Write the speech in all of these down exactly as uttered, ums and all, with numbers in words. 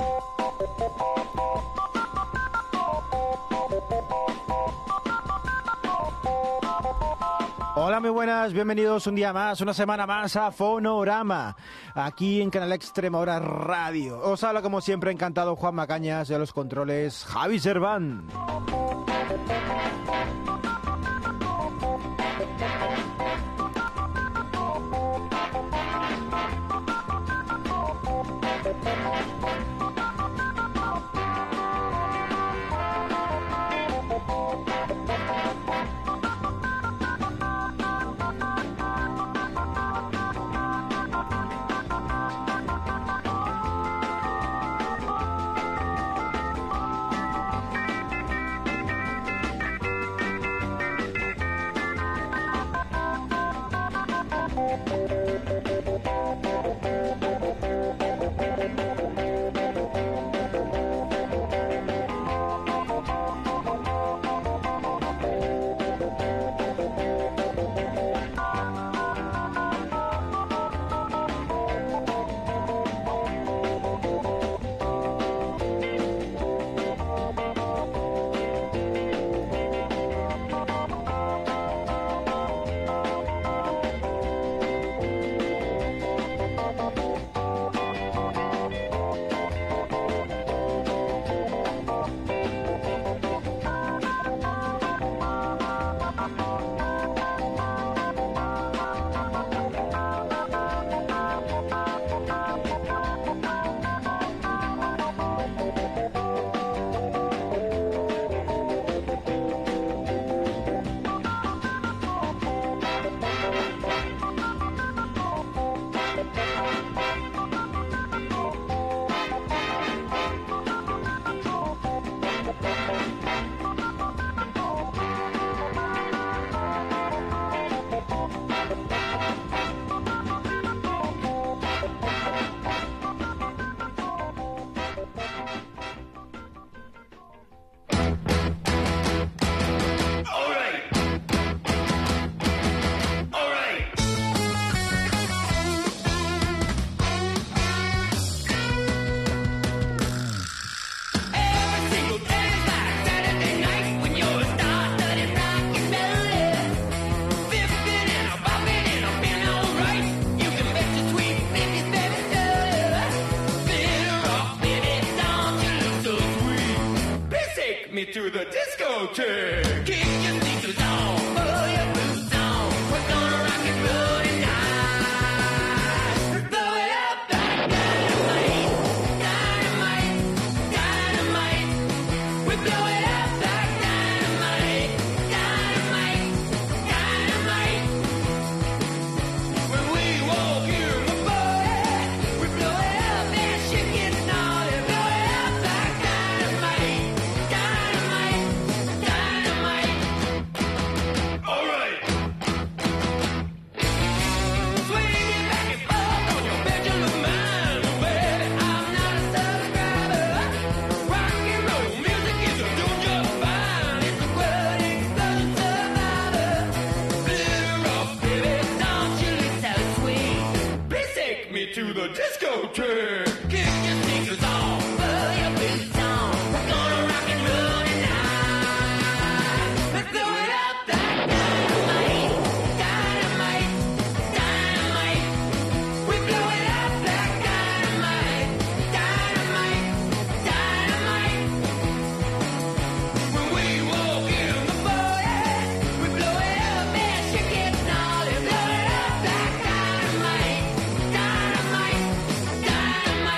Hola, muy buenas, bienvenidos un día más, una semana más a Fonorama, aquí en Canal Extremadura Radio. Os habla como siempre, encantado, Juan Macañas, de los controles, Javi Serván. To the discotheque. Kick your sneakers on, put your boots on. We're gonna rock and roll tonight. Blow it up like dynamite, dynamite, dynamite. We blow it up like dynamite, dynamite, dynamite. When we walk in the party, we blow it up and shake it naughty. Blow it up like dynamite. To the discotheque. Kick your sneakers on, put your boots on. We're gonna rock and roll tonight. Let's blow it up like dynamite, dynamite, dynamite. We blow it up like dynamite, dynamite, dynamite. When we walk in the party, we blow it up and shake it naughty. Blow it up like dynamite, dynamite. Dynamite.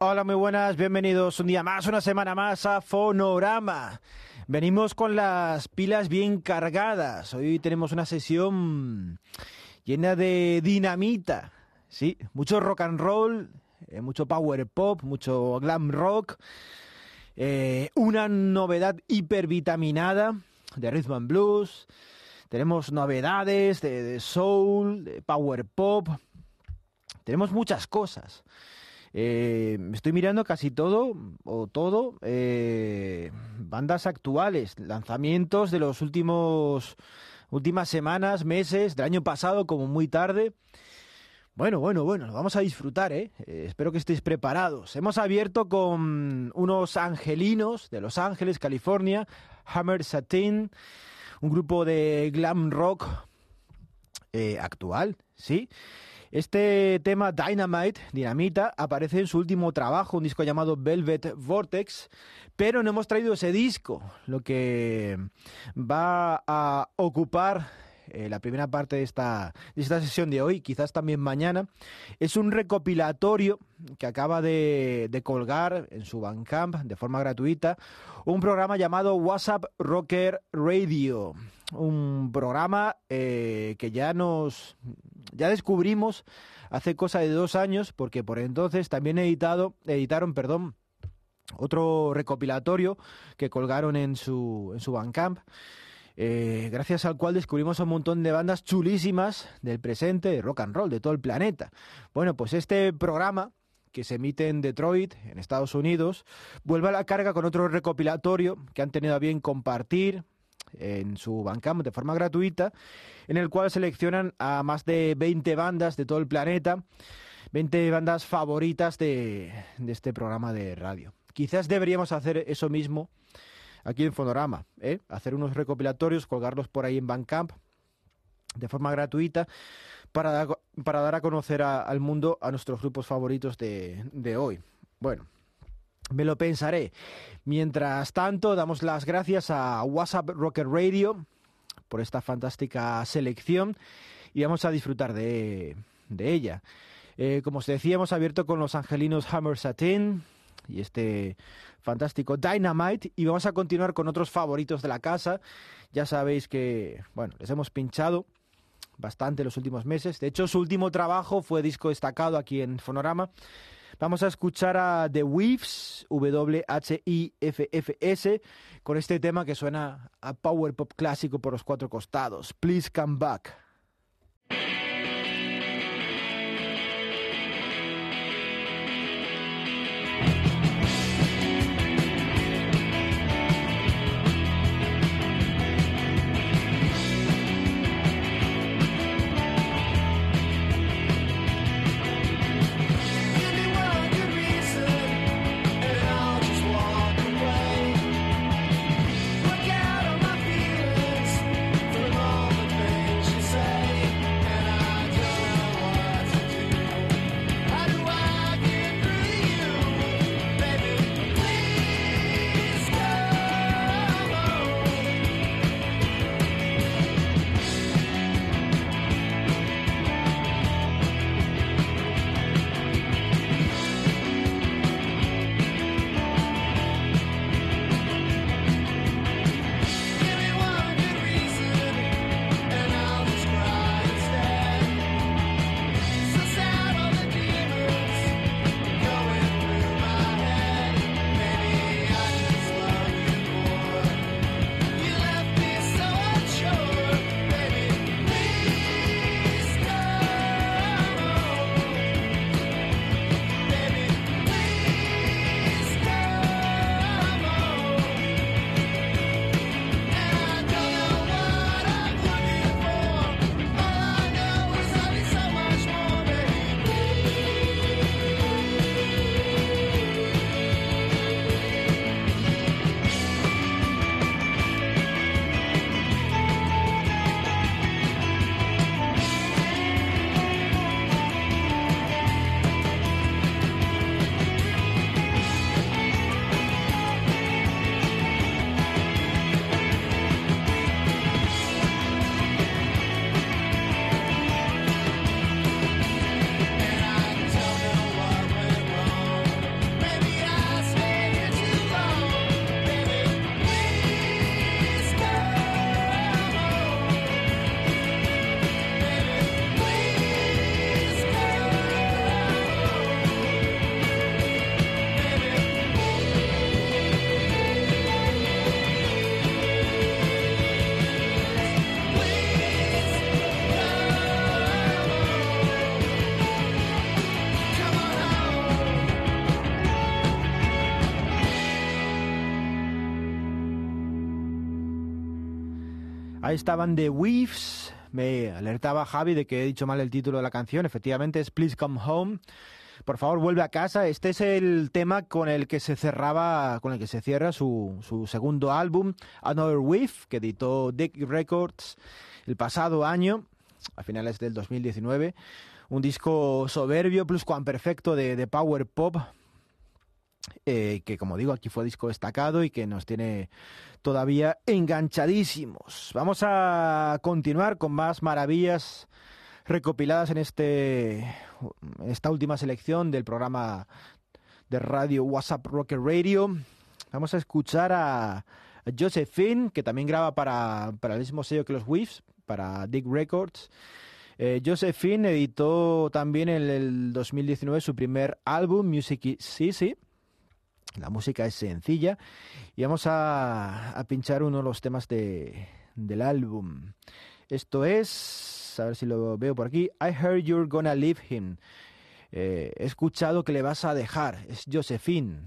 Hola, muy buenas, bienvenidos un día más, una semana más a Fonorama. Venimos con las pilas bien cargadas. Hoy tenemos una sesión llena de dinamita, sí, mucho rock and roll, eh, mucho power pop, mucho glam rock, eh, una novedad hipervitaminada de rhythm and blues. Tenemos novedades de, de soul, de power pop. Tenemos muchas cosas. Eh, estoy mirando casi todo, o todo, eh, bandas actuales, lanzamientos de los últimos últimas semanas, meses, del año pasado, como muy tarde. Bueno, bueno, bueno, lo vamos a disfrutar, ¿eh? Eh, espero que estéis preparados. Hemos abierto con unos angelinos de Los Ángeles, California, Hammer Satin, un grupo de glam rock eh, actual, ¿sí? Este tema Dynamite, Dinamita, aparece en su último trabajo, un disco llamado Velvet Vortex, pero no hemos traído ese disco. Lo que va a ocupar eh, la primera parte de esta, de esta sesión de hoy, quizás también mañana, es un recopilatorio que acaba de, de colgar en su Bandcamp de forma gratuita, un programa llamado WhatsApp Rocker Radio. Un programa eh, que ya nos ya descubrimos hace cosa de dos años, porque por entonces también editado, editaron perdón, otro recopilatorio que colgaron en su, en su Bandcamp, eh, gracias al cual descubrimos un montón de bandas chulísimas del presente, de rock and roll, de todo el planeta. Bueno, pues este programa, que se emite en Detroit, en Estados Unidos, vuelve a la carga con otro recopilatorio que han tenido a bien compartir en su Bandcamp de forma gratuita, en el cual seleccionan a más de veinte bandas de todo el planeta, veinte bandas favoritas de, de este programa de radio. Quizás deberíamos hacer eso mismo aquí en Fonorama, ¿eh? Hacer unos recopilatorios, colgarlos por ahí en Bandcamp de forma gratuita para, dar, para dar a conocer a, al mundo a nuestros grupos favoritos de, de hoy. Bueno, me lo pensaré. Mientras tanto, damos las gracias a WhatsApp Rocker Radio por esta fantástica selección y vamos a disfrutar de, de ella. Eh, como os decía, hemos abierto con los angelinos Hammer Satin y este fantástico Dynamite, y vamos a continuar con otros favoritos de la casa. Ya sabéis que, bueno, les hemos pinchado bastante los últimos meses. De hecho, su último trabajo fue disco destacado aquí en Fonorama. Vamos a escuchar a The Whiffs, W H I F F S, con este tema que suena a power pop clásico por los cuatro costados. Please Come Back. How do I get through you? Ahí estaban The Weaves. Me alertaba Javi de que he dicho mal el título de la canción. Efectivamente es Please Come Home. Por favor, vuelve a casa. Este es el tema con el que se cerraba, con el que se cierra su, su segundo álbum, Another Weave, que editó Dick Records el pasado año, a finales del dos mil diecinueve. Un disco soberbio, pluscuamperfecto de, de power pop, eh, que como digo, aquí fue disco destacado y que nos tiene todavía enganchadísimos. Vamos a continuar con más maravillas recopiladas en este en esta última selección del programa de radio WhatsApp Rocket Radio. Vamos a escuchar a, a Josephine, que también graba para, para el mismo sello que los Weaves, para Dick Records. Eh, Josephine editó también en el dos mil diecinueve su primer álbum, Music is Easy. La música es sencilla. Y vamos a, a pinchar uno de los temas de, del álbum. Esto es, a ver si lo veo por aquí, I Heard You're Gonna Leave Him. Eh, he escuchado que le vas a dejar. Es Josephine.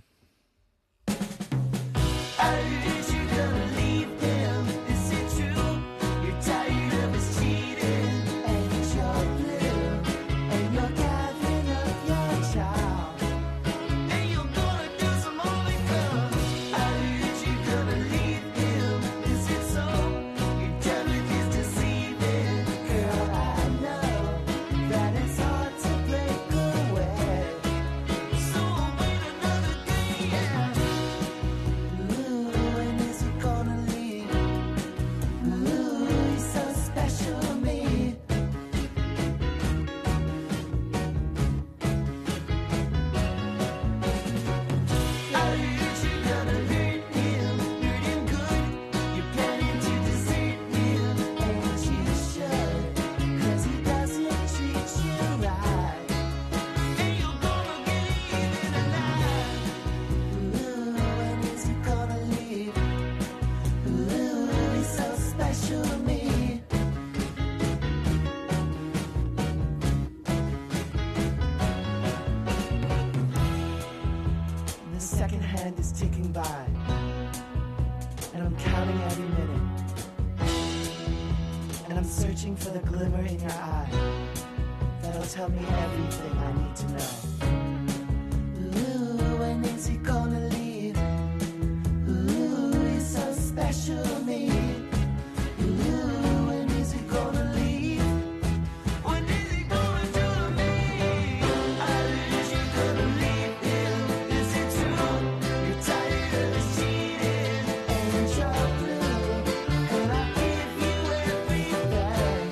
For the glimmer in your eye that'll tell me everything I need to know. Ooh, when is he gonna leave? Ooh, he's so special to me. Ooh, when is he gonna leave? When is he gonna do to me? I wish you're gonna leave him. Is it true? You're tired of his cheating and you're blue. And I give you everything.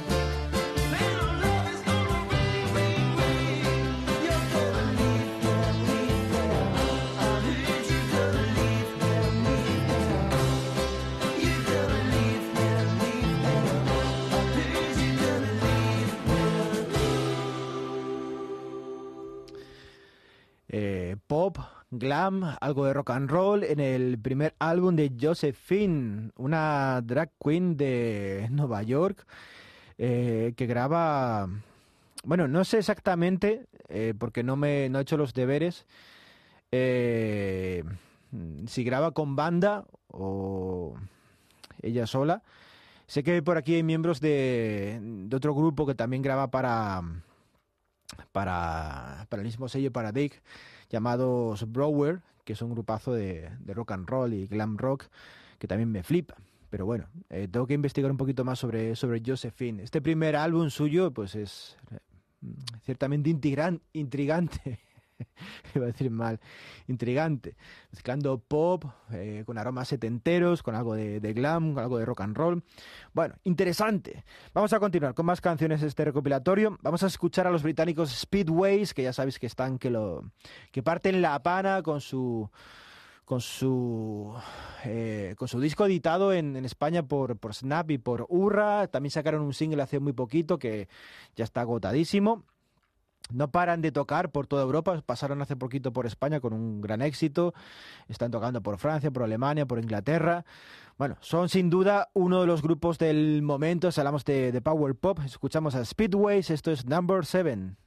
Eh, pop, glam, algo de rock and roll en el primer álbum de Josephine, una drag queen de Nueva York, eh, que graba, bueno, no sé exactamente, eh, porque no me no he hecho los deberes, eh, si graba con banda o ella sola. Sé que por aquí hay miembros de, de otro grupo que también graba para para, para el mismo sello, para Dick, llamados Brower, que es un grupazo de, de rock and roll y glam rock que también me flipa. Pero bueno, eh, tengo que investigar un poquito más sobre, sobre Josephine. Este primer álbum suyo pues es eh, ciertamente intrigran, intrigante. Iba a decir mal, intrigante, mezclando pop eh, con aromas setenteros, con algo de, de glam, con algo de rock and roll. Bueno, interesante. Vamos a continuar con más canciones de este recopilatorio. Vamos a escuchar a los británicos Speedways, que ya sabéis que están que lo que parten la pana con su con su eh, con su disco editado en, en España por, por Snap y por Urra. También sacaron un single hace muy poquito que ya está agotadísimo. No paran de tocar por toda Europa, pasaron hace poquito por España con un gran éxito, están tocando por Francia, por Alemania, por Inglaterra. Bueno, son sin duda uno de los grupos del momento. Si hablamos de, de Power Pop, escuchamos a Speedways, esto es Number Seven.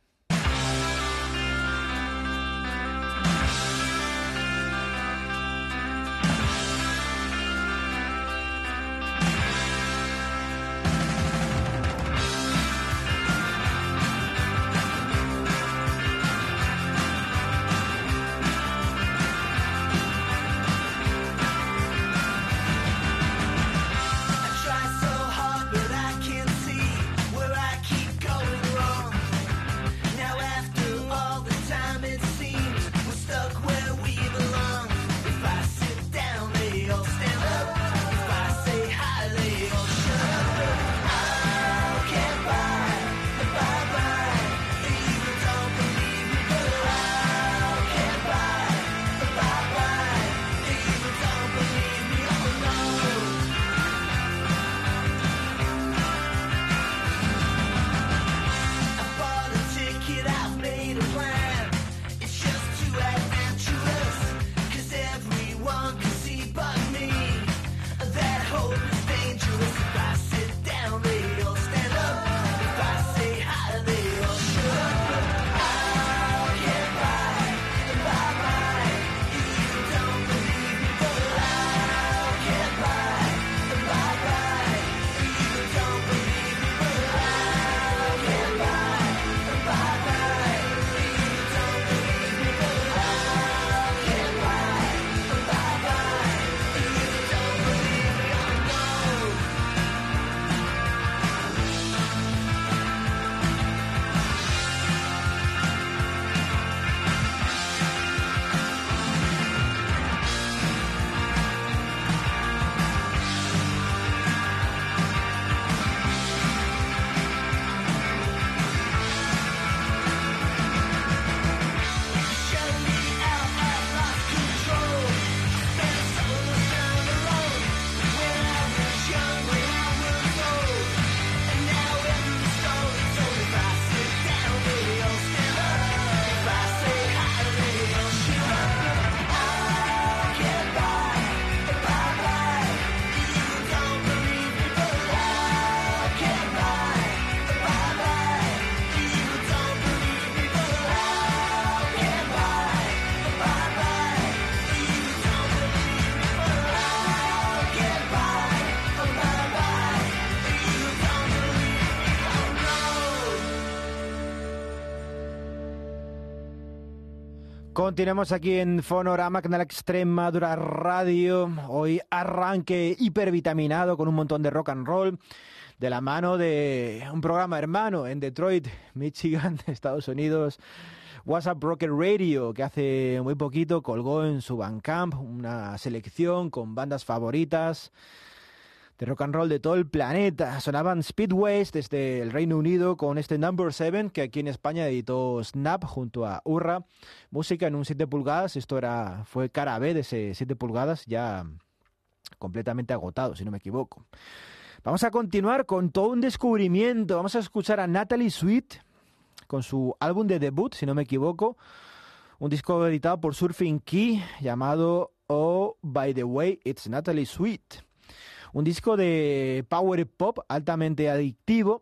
Continuamos aquí en Fonorama, Canal Extremadura Radio. Hoy arranque hipervitaminado con un montón de rock and roll de la mano de un programa hermano en Detroit, Michigan, Estados Unidos, WhatsApp Rocket Radio, que hace muy poquito colgó en su Bandcamp una selección con bandas favoritas de rock and roll de todo el planeta. Sonaban Speedways desde el Reino Unido con este Number seven que aquí en España editó Snap junto a Urra. Música en un siete pulgadas, esto era fue cara B de ese siete pulgadas, ya completamente agotado, si no me equivoco. Vamos a continuar con todo un descubrimiento. Vamos a escuchar a Natalie Sweet con su álbum de debut, si no me equivoco. Un disco editado por Surfing Key llamado Oh, by the way, it's Natalie Sweet. Un disco de power pop altamente adictivo.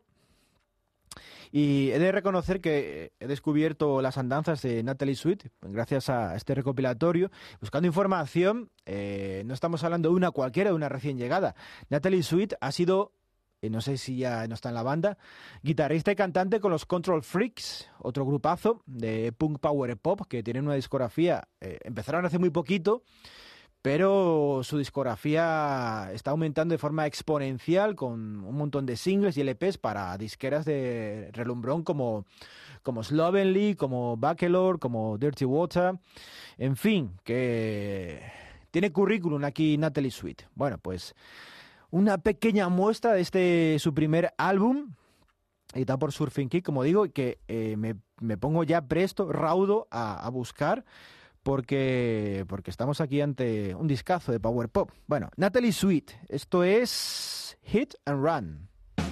Y he de reconocer que he descubierto las andanzas de Natalie Sweet gracias a este recopilatorio. Buscando información, eh, no estamos hablando de una cualquiera, de una recién llegada. Natalie Sweet ha sido, eh, no sé si ya no está en la banda, guitarrista y cantante con los Control Freaks, otro grupazo de punk power pop que tienen una discografía, eh, empezaron hace muy poquito, pero su discografía está aumentando de forma exponencial con un montón de singles y L Pes para disqueras de relumbrón como, como Slovenly, como Bachelor, como Dirty Water. En fin, que tiene currículum aquí Natalie Sweet. Bueno, pues una pequeña muestra de este su primer álbum, editado por Surfing Key, como digo, que eh, me, me pongo ya presto, raudo a, a buscar. Porque, porque estamos aquí ante un discazo de power pop. Bueno, Natalie Sweet, esto es Hit and Run.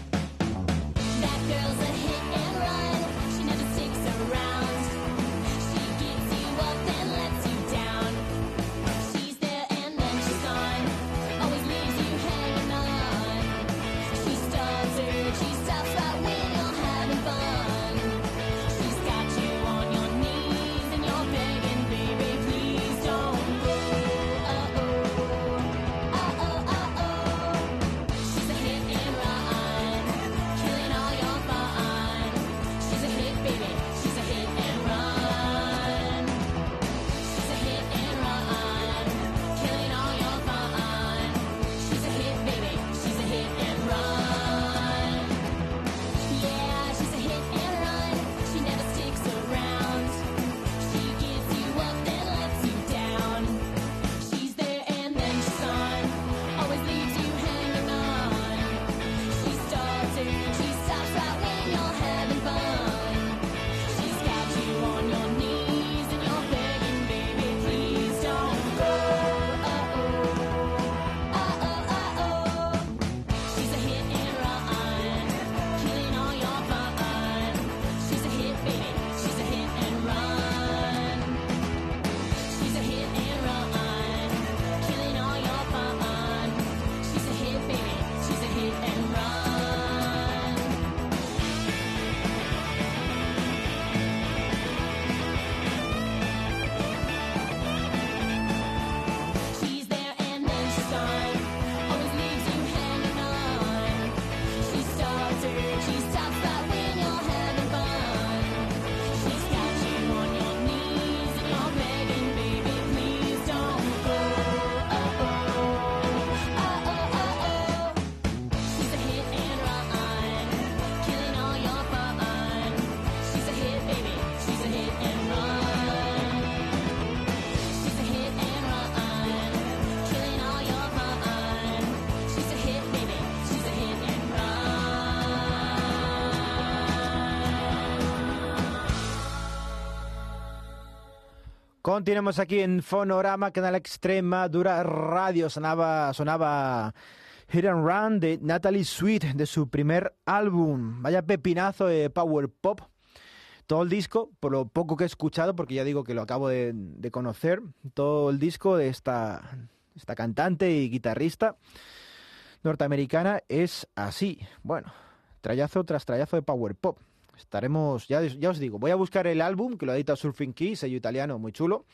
Continuamos aquí en Fonorama, Canal Extremadura Radio. Sonaba, sonaba Hit and Run de Natalie Sweet, de su primer álbum. Vaya pepinazo de power pop. Todo el disco, por lo poco que he escuchado, porque ya digo que lo acabo de, de conocer, todo el disco de esta, esta cantante y guitarrista norteamericana es así. Bueno, trayazo tras trayazo de power pop. Estaremos, ya, ya os digo, voy a buscar el álbum que lo edita Surfing Key, sello italiano muy chulo,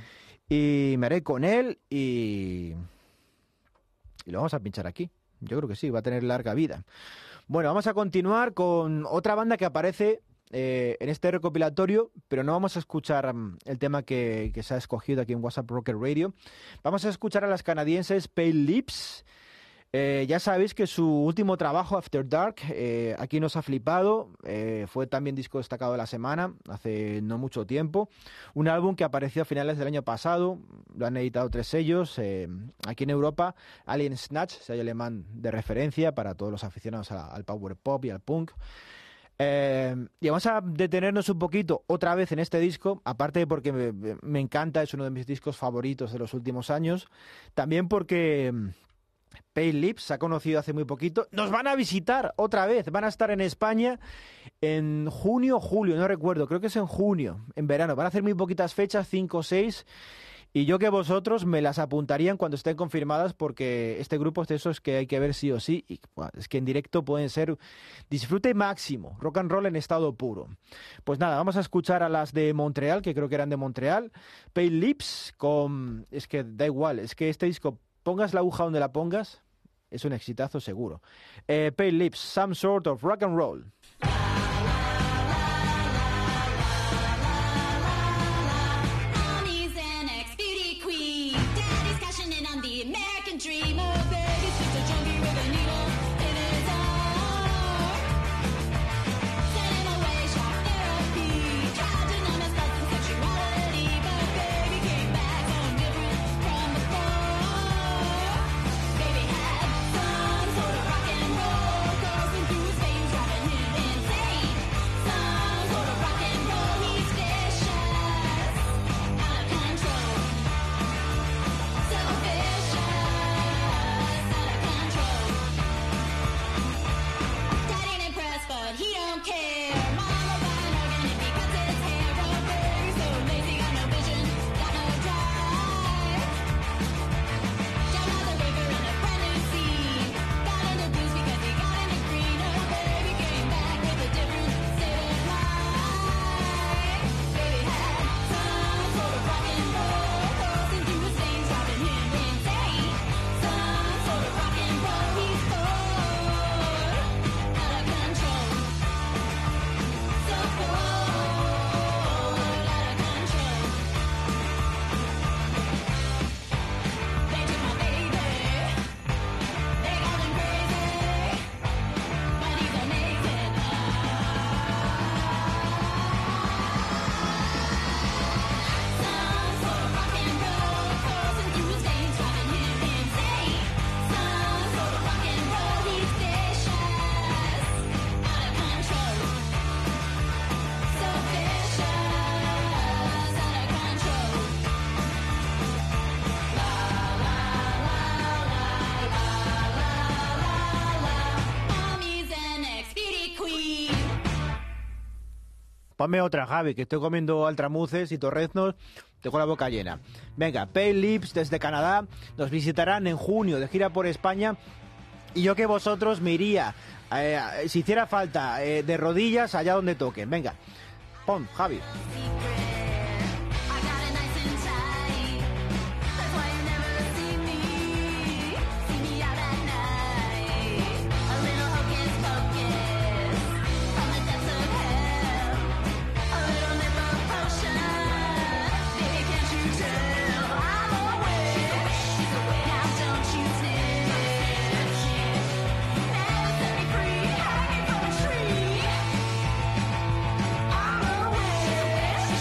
y me haré con él y, y lo vamos a pinchar aquí. Yo creo que sí, va a tener larga vida. Bueno, vamos a continuar con otra banda que aparece eh, en este recopilatorio, pero no vamos a escuchar um, el tema que, que se ha escogido aquí en WhatsApp Rocker Radio. Vamos a escuchar a las canadienses Pale Lips. Eh, ya sabéis que su último trabajo, After Dark, eh, aquí nos ha flipado. Eh, fue también disco destacado de la semana, hace no mucho tiempo. Un álbum que apareció a finales del año pasado. Lo han editado tres sellos. Eh, aquí en Europa, Alien Snatch, sello alemán de referencia para todos los aficionados a, al power pop y al punk. Eh, y vamos a detenernos un poquito otra vez en este disco, aparte de porque me, me encanta, es uno de mis discos favoritos de los últimos años. También porque Pale Lips se ha conocido hace muy poquito. Nos van a visitar otra vez. Van a estar en España en junio o julio, no recuerdo. Creo que es en junio, en verano. Van a hacer muy poquitas fechas, cinco o seis. Y yo que vosotros me las apuntarían cuando estén confirmadas, porque este grupo es de esos que hay que ver sí o sí. Y bueno, es que en directo pueden ser disfrute máximo. Rock and roll en estado puro. Pues nada, vamos a escuchar a las de Montreal, que creo que eran de Montreal. Pale Lips con... Es que da igual, es que este disco... Pongas la aguja donde la pongas, es un exitazo seguro. Eh, Pale Lips, Some Sort of Rock and Roll. Ponme otra, Javi, que estoy comiendo altramuces y torreznos, tengo la boca llena. Venga, Pale Lips desde Canadá, nos visitarán en junio de gira por España. Y yo que vosotros me iría, eh, si hiciera falta, eh, de rodillas allá donde toquen. Venga, pon, Javi. Free.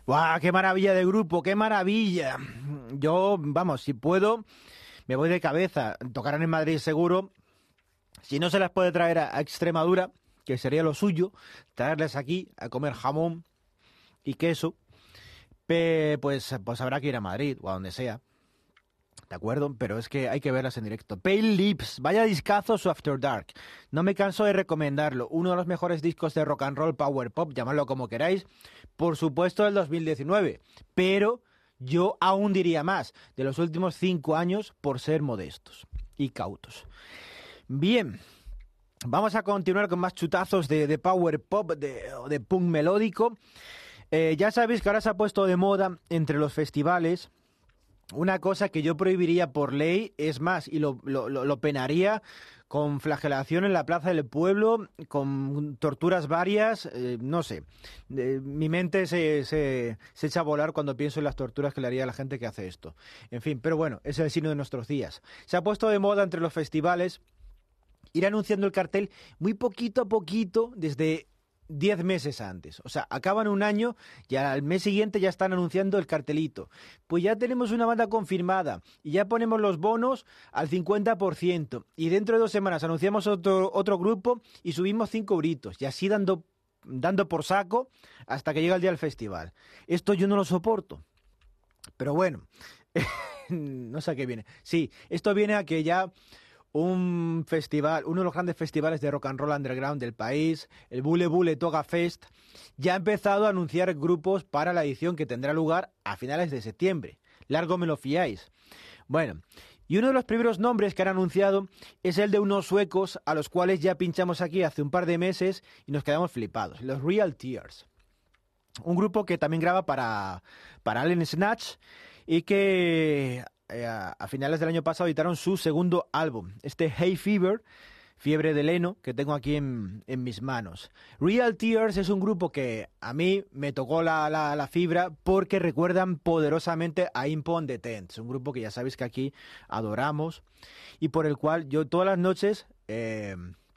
¡Guau! ¡Qué maravilla de grupo! ¡Qué maravilla! Yo, vamos, si puedo, me voy de cabeza. Tocarán en Madrid seguro. Si no se las puede traer a, a Extremadura, que sería lo suyo, traerles aquí a comer jamón y queso, pe, pues, pues habrá que ir a Madrid o a donde sea. ¿De acuerdo? Pero es que hay que verlas en directo. Pale Lips, vaya discazo su After Dark. No me canso de recomendarlo. Uno de los mejores discos de rock and roll, power pop, llamadlo como queráis. Por supuesto del dos mil diecinueve. Pero yo aún diría más, de los últimos cinco años, por ser modestos y cautos. Bien, vamos a continuar con más chutazos de, de power pop, de, de punk melódico. Eh, ya sabéis que ahora se ha puesto de moda entre los festivales una cosa que yo prohibiría por ley, es más, y lo, lo, lo penaría con flagelación en la plaza del pueblo, con torturas varias, eh, no sé. Eh, mi mente se, se, se echa a volar cuando pienso en las torturas que le haría a la gente que hace esto. En fin, pero bueno, es el signo de nuestros días. Se ha puesto de moda entre los festivales ir anunciando el cartel muy poquito a poquito desde diez meses antes. O sea, acaban un año y al mes siguiente ya están anunciando el cartelito. Pues ya tenemos una banda confirmada y ya ponemos los bonos al cincuenta por ciento y dentro de dos semanas anunciamos otro, otro grupo y subimos cinco euritos y así dando, dando por saco hasta que llega el día del festival. Esto yo no lo soporto. Pero bueno, no sé a qué viene. Sí, esto viene a que ya un festival, uno de los grandes festivales de rock and roll underground del país, el Bule Bule Toga Fest, ya ha empezado a anunciar grupos para la edición que tendrá lugar a finales de septiembre. Largo me lo fiáis. Bueno, y uno de los primeros nombres que han anunciado es el de unos suecos a los cuales ya pinchamos aquí hace un par de meses y nos quedamos flipados, los Real Tears. Un grupo que también graba para, para Allen Snatch y que Eh, a, a finales del año pasado editaron su segundo álbum, este Hay Fever, Fiebre de Leno, que tengo aquí en, en mis manos. Real Tears es un grupo que a mí me tocó la, la, la fibra porque recuerdan poderosamente a Impo on the Tents, un grupo que ya sabéis que aquí adoramos y por el cual yo todas las noches eh,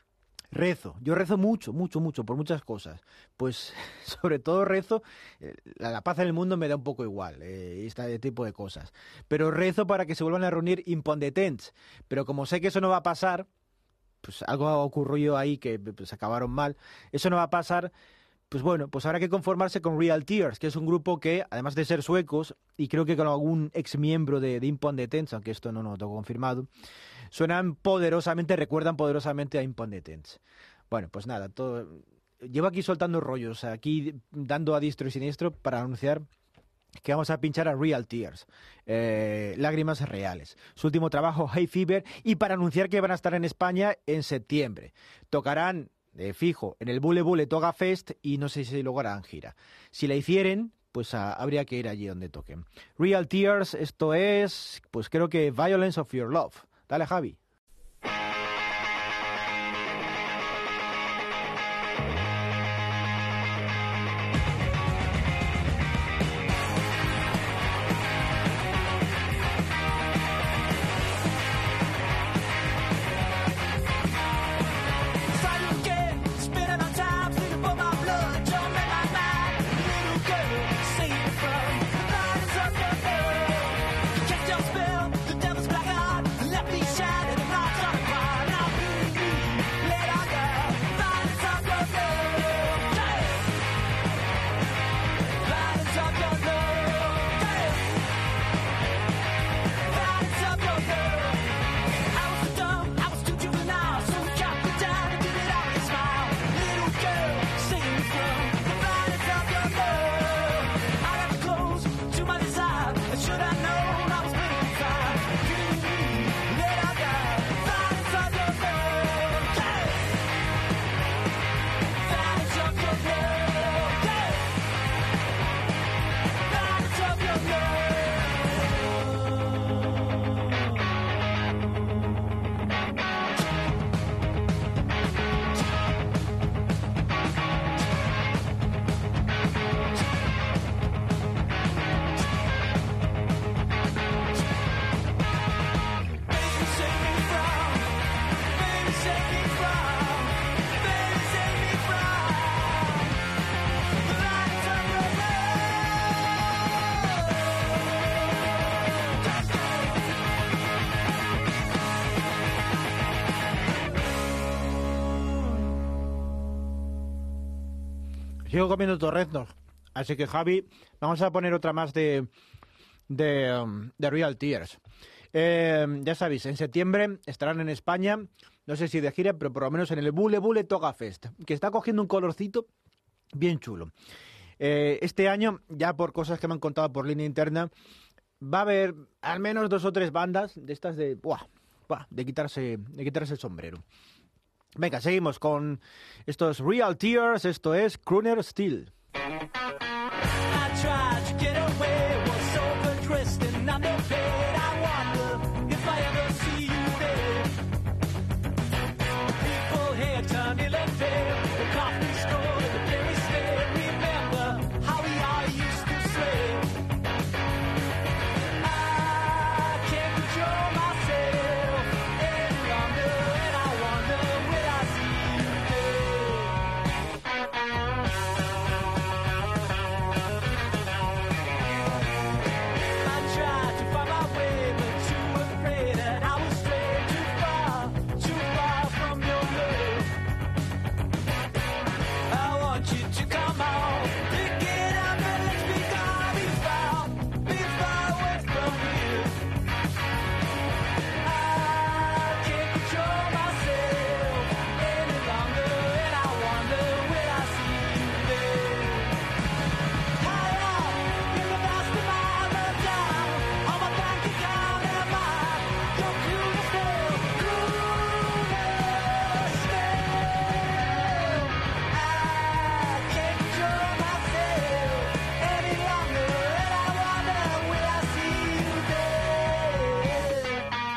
rezo. Yo rezo mucho, mucho, mucho, por muchas cosas. Pues sobre todo rezo, eh, la, la paz en el mundo me da un poco igual, eh, este tipo de cosas. Pero rezo para que se vuelvan a reunir Impo on the Tents. Pero como sé que eso no va a pasar, pues algo ocurrió ahí que pues, acabaron mal, eso no va a pasar. Pues bueno, pues habrá que conformarse con Real Tears, que es un grupo que, además de ser suecos, y creo que con algún ex miembro de, de Impo on the Tents, aunque esto no lo tengo confirmado, suenan poderosamente, recuerdan poderosamente a Impo on the Tents. Bueno, pues nada, todo llevo aquí soltando rollos, aquí dando a diestro y siniestro para anunciar que vamos a pinchar a Real Tears, eh, Lágrimas Reales, su último trabajo, Hay Fever, y para anunciar que van a estar en España en septiembre. Tocarán de fijo en el Bule Bule Toga Fest y no sé si luego harán gira. Si la hicieren, pues a, habría que ir allí donde toquen. Real Tears, esto es, pues creo que Violence of Your Love. Dale, Javi. Spell, the devil's black eye, left me shattered. sigo comiendo torreznos. Así que, Javi, vamos a poner otra más de, de, um, de Real Tears. Eh, ya sabéis, en septiembre estarán en España, no sé si de gira, pero por lo menos en el Bule Bule Toga Fest, que está cogiendo un colorcito bien chulo. Eh, este año, ya por cosas que me han contado por línea interna, va a haber al menos dos o tres bandas de estas de, buah, buah, de quitarse, de quitarse el sombrero. Venga, seguimos con estos Real Tears, esto es Crooner Steel. I tried to get away, was so undressed and underpaid. I wonder if I ever see you there. People here turn ill and pale, the coffee store, the very stare. Remember how we all used to say, I can't control myself any longer, and I wonder will I see you there. I tried to find my way, but too afraid that I would stray too far, too far from your love. I want you to come on, pick it up and let's be gone, be far, be far away from here. I can't control myself any longer, and I wonder will I see you there. High up in the vast amount of time, on my bank account am I your crooner still, crooner still. I can't control myself any longer, and I wonder will I see you there.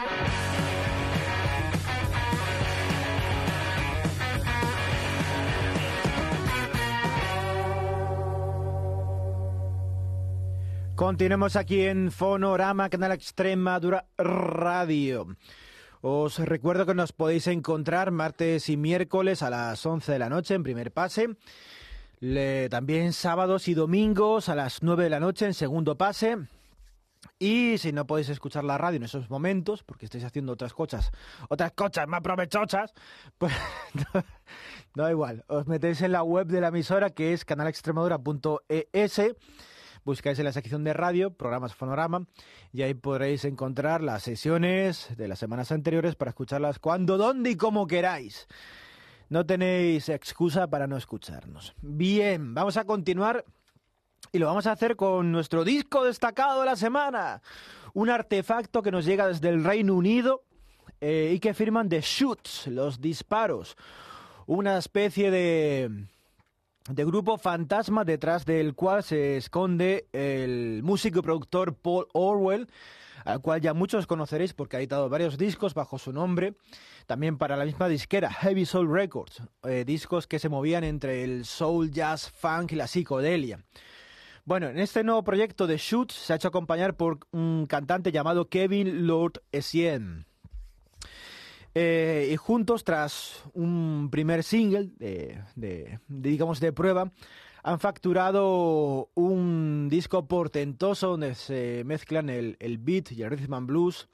Continuemos aquí en Fonorama, Canal Extremadura Radio. Os recuerdo que nos podéis encontrar martes y miércoles a las once de la noche en Primer Pase. Le- también sábados y domingos a las nueve de la noche en Segundo Pase. Y si no podéis escuchar la radio en esos momentos, porque estáis haciendo otras cosas, otras cosas más provechochas, pues no, no da igual. Os metéis en la web de la emisora, que es canal extremadura punto e ese. Buscáis en la sección de radio, programas Fonorama, y ahí podréis encontrar las sesiones de las semanas anteriores para escucharlas cuando, dónde y como queráis. No tenéis excusa para no escucharnos. Bien, vamos a continuar y lo vamos a hacer con nuestro disco destacado de la semana. Un artefacto que nos llega desde el Reino Unido eh, y que firman The Shoots, los disparos. Una especie de... de grupo fantasma detrás del cual se esconde el músico y productor Paul Orwell, al cual ya muchos conoceréis porque ha editado varios discos bajo su nombre, también para la misma disquera Heavy Soul Records, eh, discos que se movían entre el soul, jazz, funk y la psicodelia. Bueno, en este nuevo proyecto de Shoots se ha hecho acompañar por un cantante llamado Kevin Lord Essien. Eh, y juntos, tras un primer single de, de, de, digamos, de prueba, han facturado un disco portentoso donde se mezclan el, el beat y el rhythm and blues.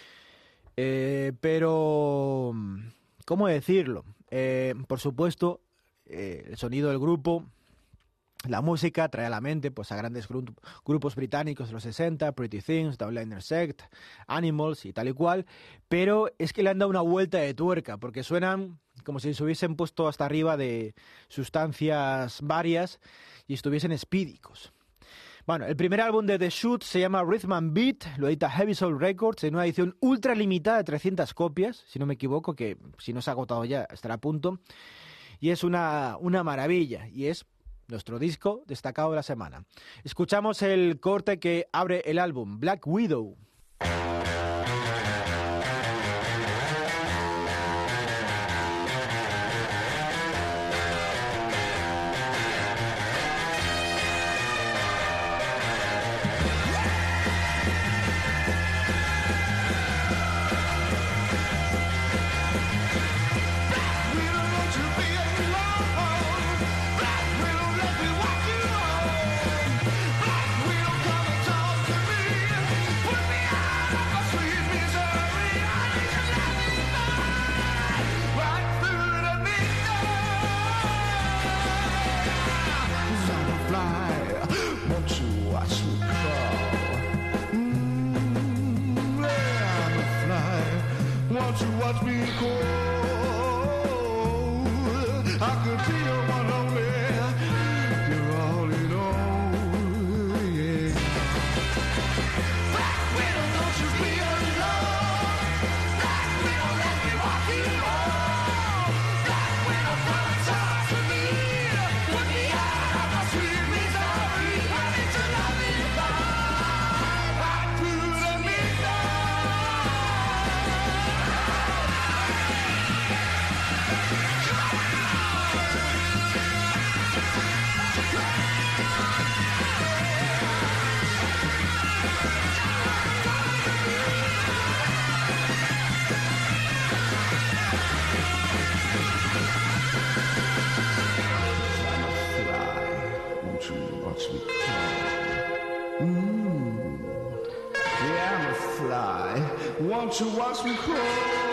Eh, pero, ¿cómo decirlo? Eh, por supuesto, eh, el sonido del grupo, la música trae a la mente pues, a grandes gru- grupos británicos de los sesenta, Pretty Things, Double Intersect, Animals y tal y cual, pero es que le han dado una vuelta de tuerca, porque suenan como si se hubiesen puesto hasta arriba de sustancias varias y estuviesen espídicos. Bueno, el primer álbum de The Shoot se llama Rhythm and Beat, lo edita Heavy Soul Records en una edición ultra limitada de trescientas copias, si no me equivoco, que si no se ha agotado ya estará a punto, y es una, una maravilla, y es nuestro disco destacado de la semana. Escuchamos el corte que abre el álbum, Black Widow. Put me I could be your one only. You're all in all, yeah. Black widow, don't you be alone. Black widow, let me walk you home. Black widow, come and talk to me. Put me out of my sweet misery. I need to love you right through the midnight. Won't you watch me crawl? Mm. Yeah, I'm a fly. Won't you watch me crawl?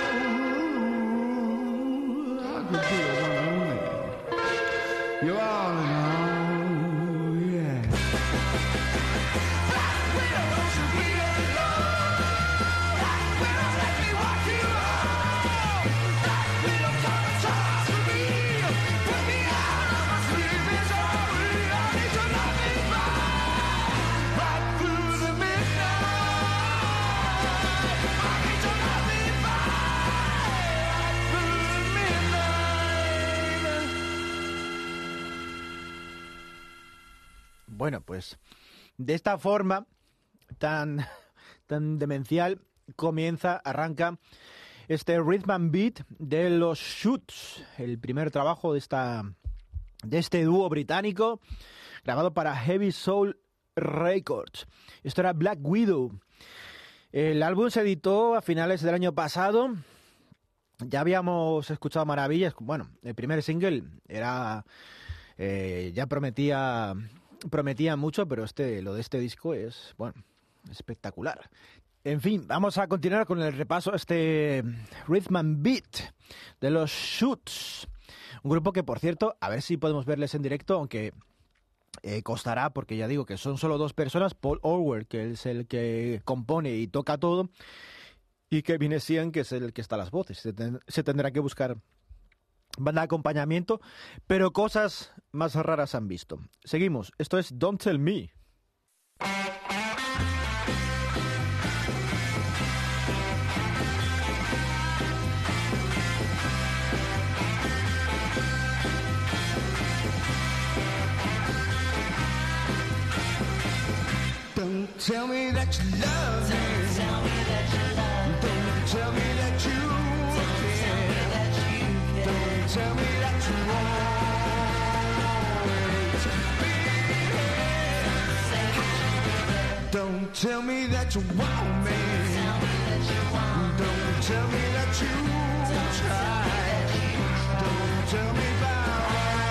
I could be a one only. You're all in all, yeah. Black widow, don't you be alone. Black widow, let me walk you home. Black widow, come and talk to me. Put me out of my sweet misery. I need to love me right, right through the midnight. I need to love me right, right through the midnight. Bueno, pues de esta forma tan, tan demencial comienza, arranca este Rhythm and Beat de los Shoots, el primer trabajo de esta de este dúo británico grabado para Heavy Soul Records. Esto era Black Widow. El álbum se editó a finales del año pasado. Ya habíamos escuchado maravillas. Bueno, el primer single era eh, ya prometía prometía mucho, pero este lo de este disco es, bueno, espectacular. En fin, vamos a continuar con el repaso a este Rhythm and Beat de los Shoots. Un grupo que, por cierto, a ver si podemos verles en directo, aunque eh, costará, porque ya digo que son solo dos personas. Paul Orwell, que es el que compone y toca todo, y Kevin Sheehan, que es el que está a las voces. Se, ten, se tendrá que buscar banda de acompañamiento, pero cosas más raras han visto. Seguimos, esto es Don't Tell Me. Don't tell me that you love me. Don't tell me that you care. Don't tell me that you want me. Don't tell me that you want me. Don't tell me that you try. Don't tell me about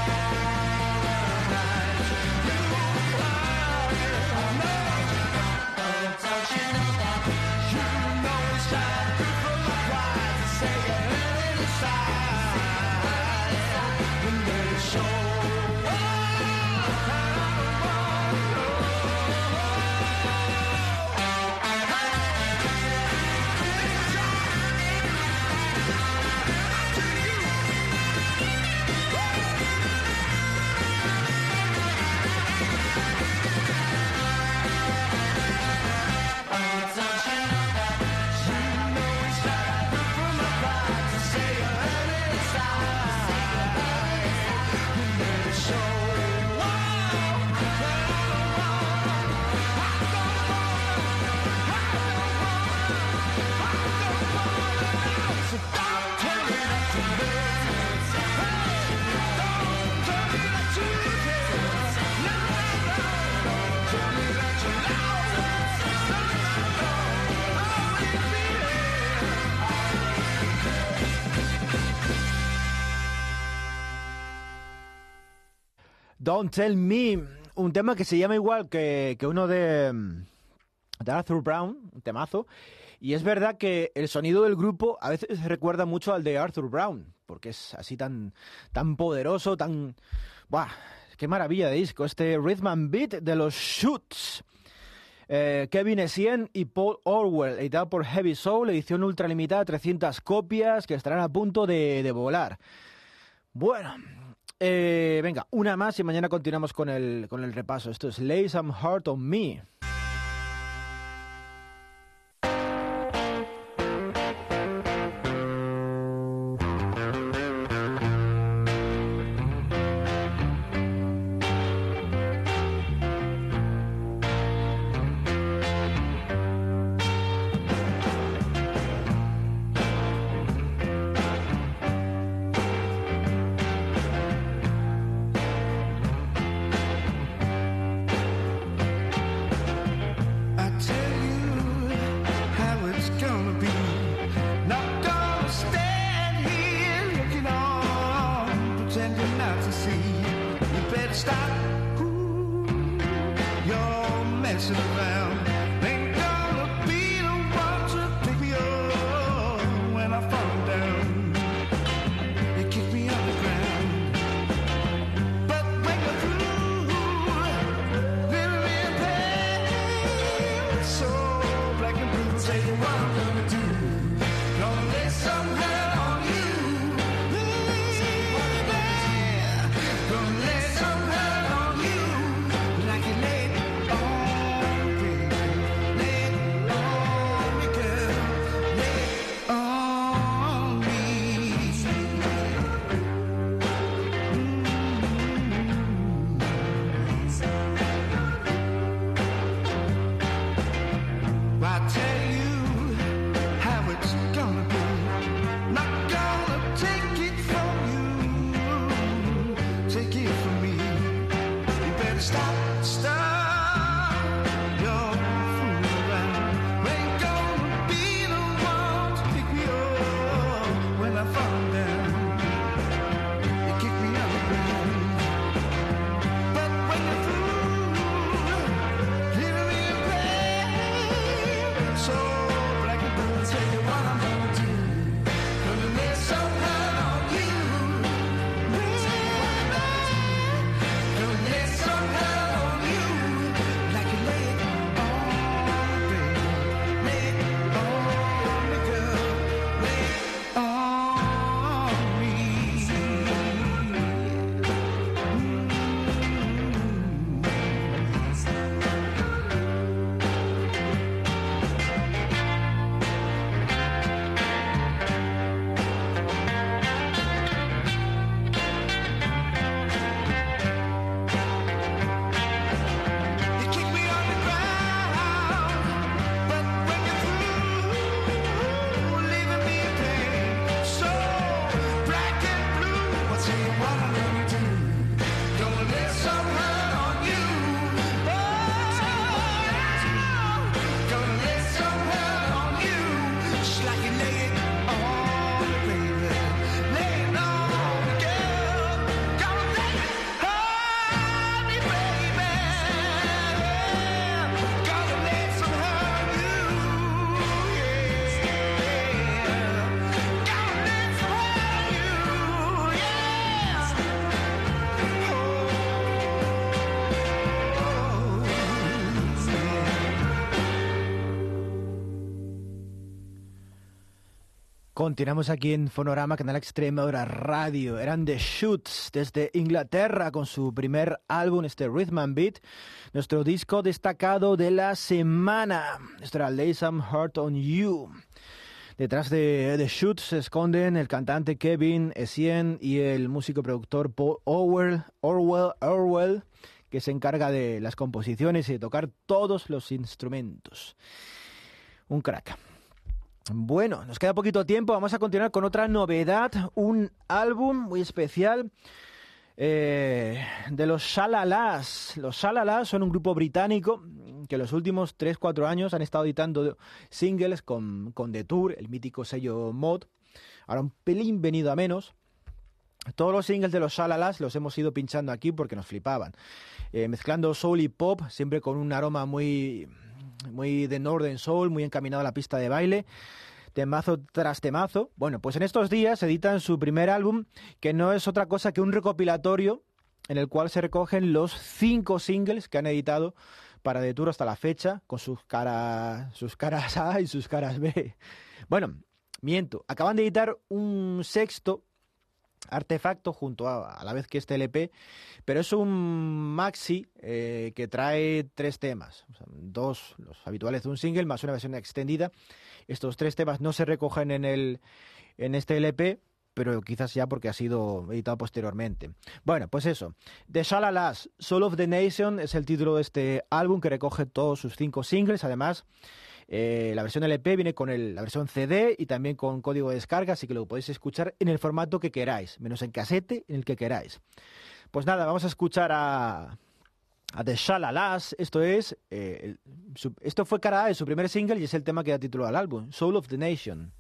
Don't Tell Me, un tema que se llama igual que, que uno de, de Arthur Brown, un temazo, y es verdad que el sonido del grupo a veces recuerda mucho al de Arthur Brown, porque es así tan, tan poderoso, tan... ¡Buah! ¡Qué maravilla de disco! Este Rhythm and Beat de los Shoots. Eh, Kevin Sheehan y Paul Orwell, editado por Heavy Soul, edición ultralimitada, trescientas copias que estarán a punto de, de volar. Bueno, Eh, venga, una más y mañana continuamos con el, con el repaso. Esto es Lay Some Heart on Me. I tell you how it's gonna be. Not gonna stand here looking on, pretending not to see. You better stop. Ooh, you're messing around. Ain't gonna be the one to pick me up when I fall down. You kick me on the ground. But when you're through, living in pain, so black and blue, say what I'm gonna do. Gonna lay some hurt on you. Yeah. Gonna lay some hurt on you. Like you laid on me. Laid on me, girl. Laid on me. I tell you how it's gonna be. Not gonna take it from you, take it from me. You better stop, stop your fooling around. Ain't gonna be the one to pick me up when I fall down. You kick me on the ground. But when you're through, leaving me in pain, so black and blue, tell you what I'm gonna do. Gonna lay some hurt on you. Gonna lay some hurt on you. Like you lay it on me, baby. Lay it on me, girl. Lay it on me. You kick me on the ground, but when you're through, leaving me in pain, so black and blue, I'll tell you what I'm gonna do. Gonna lay some hurt on you. Oh, gonna lay some hurt on you, just like you lay it on me, baby. Lay it on me, girl. Gonna lay it on me, baby. Gonna lay some hurt on you, yeah. Gonna lay some hurt on you, yeah. Continuamos aquí en Fonorama, Canal Extremadura Radio. Eran The Shoots desde Inglaterra con su primer álbum, este Rhythm and Beat, nuestro disco destacado de la semana. Esto era Lay Some Heart on You. Detrás de The Shoots se esconden el cantante Kevin Essien y el músico productor Paul Orwell, Orwell, Orwell, que se encarga de las composiciones y de tocar todos los instrumentos. Un crack. Bueno, nos queda poquito tiempo, vamos a continuar con otra novedad, un álbum muy especial eh, de los Shalalas. Los Shalalas son un grupo británico que los últimos tres cuatro años han estado editando singles con, con The Tour, el mítico sello Mod. Ahora un pelín venido a menos. Todos los singles de los Shalalas los hemos ido pinchando aquí porque nos flipaban. Eh, mezclando soul y pop, siempre con un aroma muy... muy de Northern Soul, muy encaminado a la pista de baile, temazo tras temazo. Bueno, pues en estos días editan su primer álbum, que no es otra cosa que un recopilatorio en el cual se recogen los cinco singles que han editado para The Tour hasta la fecha, con sus caras, sus caras A y sus caras B. Bueno, miento, acaban de editar un sexto artefacto junto a, a la vez que este L P, pero es un maxi eh, que trae tres temas, o sea, dos los habituales de un single más una versión extendida. Estos tres temas no se recogen en el en este L P, pero quizás ya porque ha sido editado posteriormente. Bueno, pues eso. The Shalalas, Soul of the Nation es el título de este álbum que recoge todos sus cinco singles. Además, eh, la versión L P viene con el, la versión C D y también con código de descarga, así que lo podéis escuchar en el formato que queráis, menos en casete, en el que queráis. Pues nada, vamos a escuchar a, a The Shalalas. Esto es, eh, el, su, esto fue cara A de su primer single y es el tema que da título al álbum, Soul of the Nation.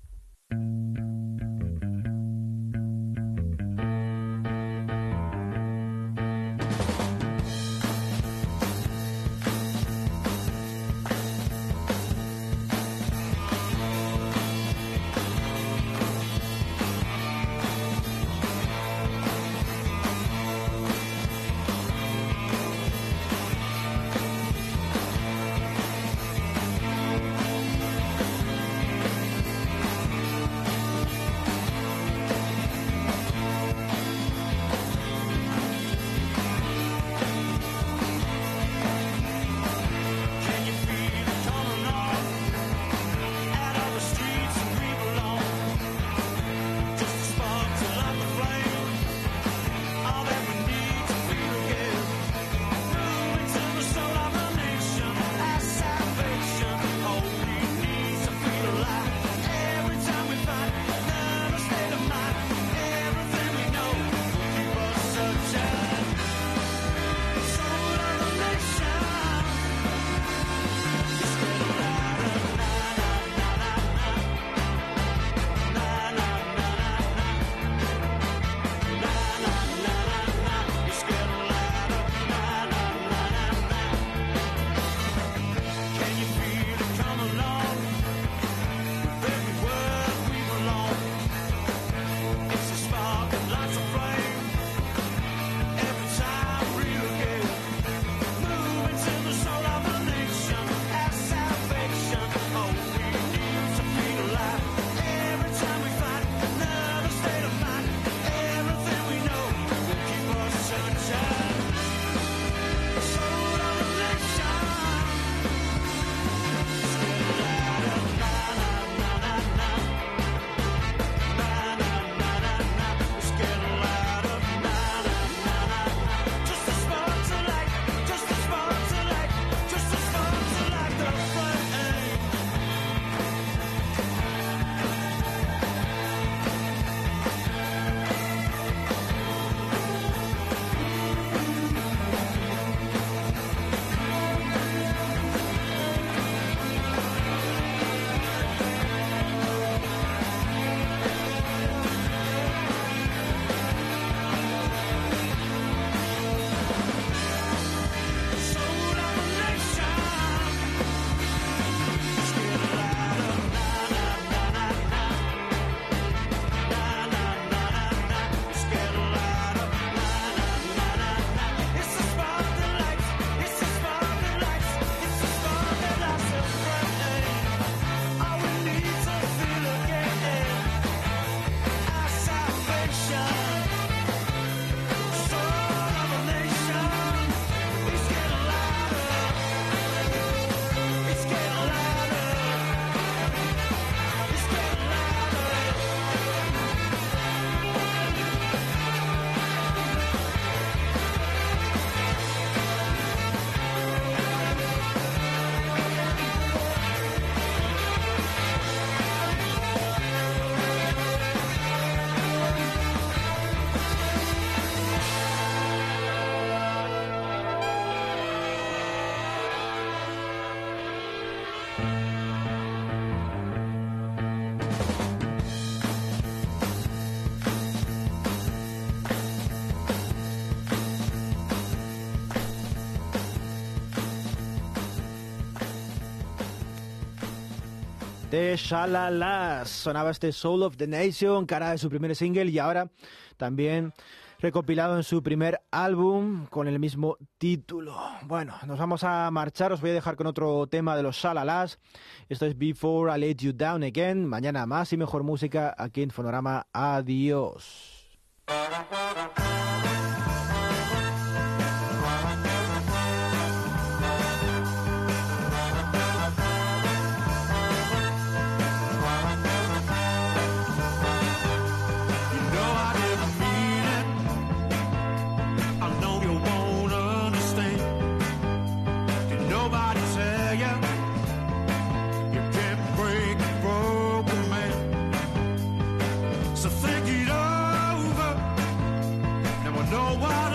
The Shalalas. Sonaba este Soul of the Nation, cara de su primer single y ahora también recopilado en su primer álbum con el mismo título. Bueno, nos vamos a marchar, os voy a dejar con otro tema de los Shalalas. Esto es Before I Let You Down Again. Mañana más y mejor música aquí en Fonorama. Adiós. Know what